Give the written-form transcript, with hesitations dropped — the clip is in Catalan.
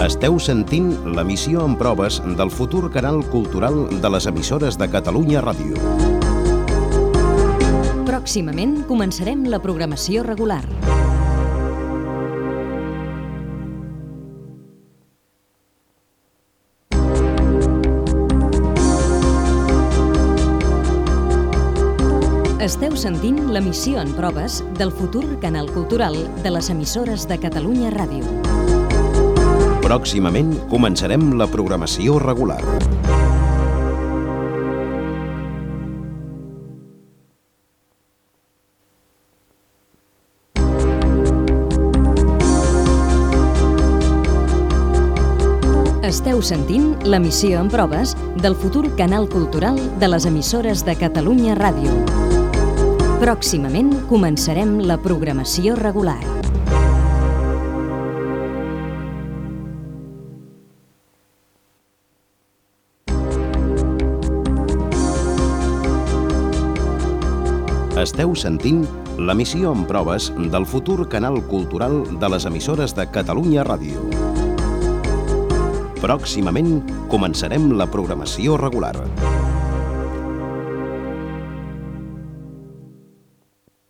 Esteu sentint l'emissió en proves del futur canal cultural de les emissores de Catalunya Ràdio. Pròximament començarem la programació regular. Esteu sentint l'emissió en proves del futur canal cultural de les emissores de Catalunya Ràdio. Pròximament començarem la programació regular. Esteu sentint l'emissió en proves del futur canal cultural de les emissores de Catalunya Ràdio. Pròximament començarem la programació regular. Esteu sentint l'emissió en proves del futur canal cultural de les emissores de Catalunya Ràdio. Pròximament començarem la programació regular.